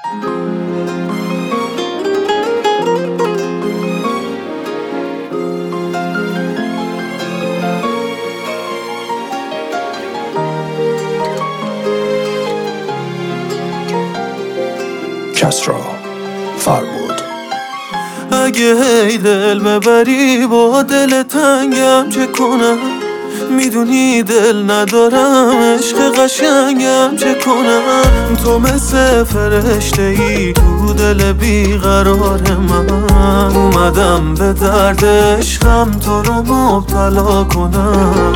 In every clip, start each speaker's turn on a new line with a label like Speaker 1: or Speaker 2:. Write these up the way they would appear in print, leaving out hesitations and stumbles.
Speaker 1: کسرا فرمود.
Speaker 2: اگه هی دل ببری با دل تنگم چه کنم؟ میدونی دل ندارم، عشق قشنگم چه کنم؟ تو مثل فرشته ای تو دل بیقرار من، اومدم به درد عشقم تو رو مبتلا کنم.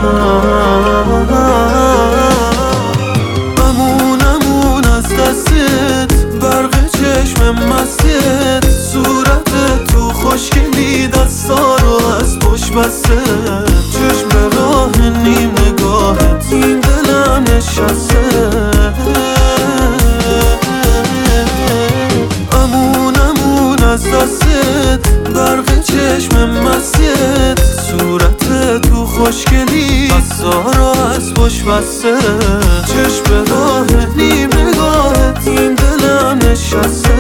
Speaker 2: امون از دستت، برق چشم مستت، صورت تو خوشگلی، دستا رو از پشت بسته، چشم به راه نیم نگاهت، این دلم نشسته. امون از دستت، برق چشم مستت، صورت تو خوشگلی، دستا رو از پشت بسته، چشم به راه نیم نگاهت، این دلم نشسته.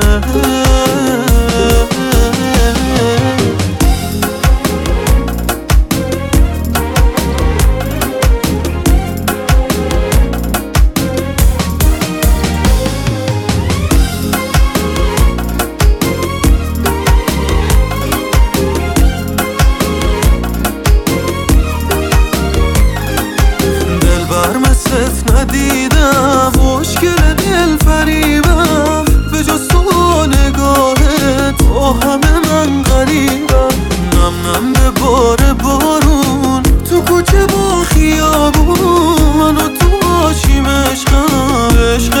Speaker 2: ندیدم مشکل دل فریبم، به جز تو نگاهت با همه من غریبم. نم نم به بار بارون تو کوچه با خیابون، منو تو باشیم عشقم، عشق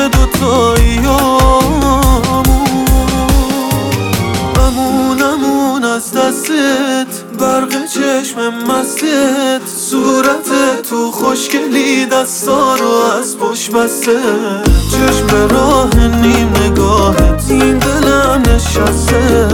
Speaker 2: دوتاییامون. امون از دستت، برق چشم مستت، صورت تو خوشگلی، دستا رو از پشت بسته، چشم به راه نیم نگاهت، این دلم نشسته.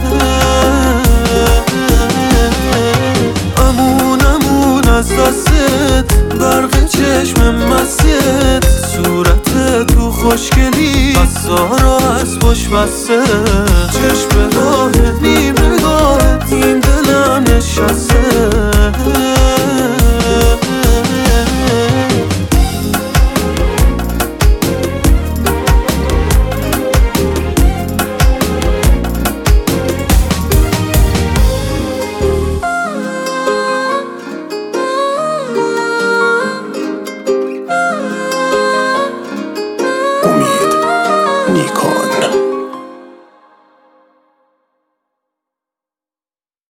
Speaker 2: امون از دستت، برق چشم مستت، صورت تو خوشگلی، دستا رو از پشت بسته، چشم به راه نیم نگاهت، این دلم نشسته.
Speaker 1: امید نیکا